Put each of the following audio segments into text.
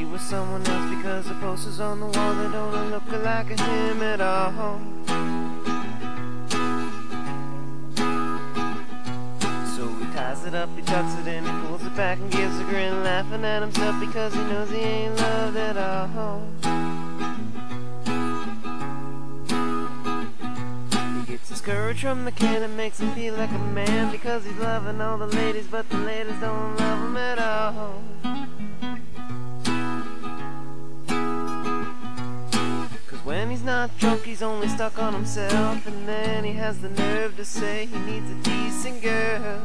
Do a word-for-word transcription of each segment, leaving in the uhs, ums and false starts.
was someone else because the posters on the wall, they don't look like him at all. So he ties it up, he tucks it in, he pulls it back and gives a grin, laughing at himself because he knows he ain't loved at all. He gets his courage from the can and makes him feel like a man because he's loving all the ladies, but the ladies don't love him at all. When he's not drunk, he's only stuck on himself, and then he has the nerve to say he needs a decent girl.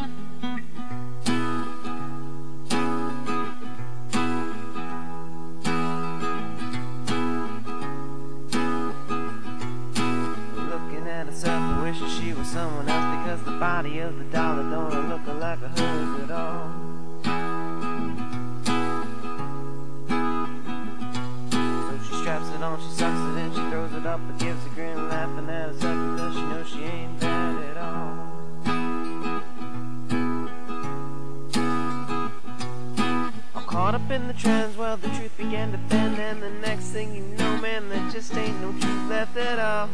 Looking at herself and wishing she was someone else because the body of the dollar don't look like a hers at all. She sucks it in, she throws it up and gives a grin, laughing at herself because she knows she ain't bad at all. I'm caught up in the trends, well the truth began to bend, and the next thing you know, man, there just ain't no truth left at all.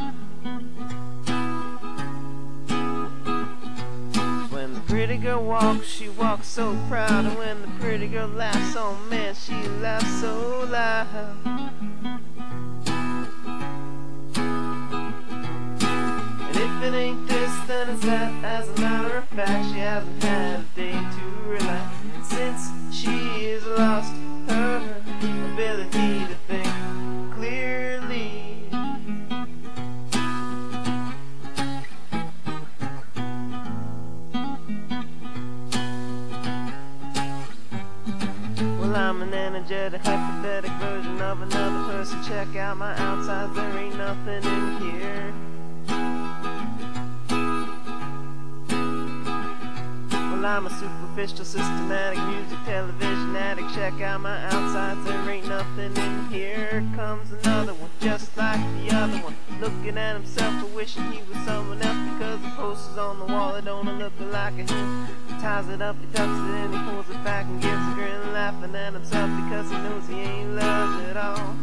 When the pretty girl walks, she walks so proud, and when the pretty girl laughs, oh man, she laughs so loud. If it ain't this, then it's that. As a matter of fact, she hasn't had a day to relax since she has lost her ability to think clearly. Well, I'm an energetic, hypothetical version of another person. Check out my outsides, there ain't nothing in here. I'm a superficial, systematic music television addict. Check out my outsides, there ain't nothing in here. Comes another one, just like the other one, looking at himself and wishing he was someone else because the posters on the wall, they don't look like him. He ties it up, he tucks it in, he pulls it back and gives a grin, laughing at himself because he knows he ain't loved at all.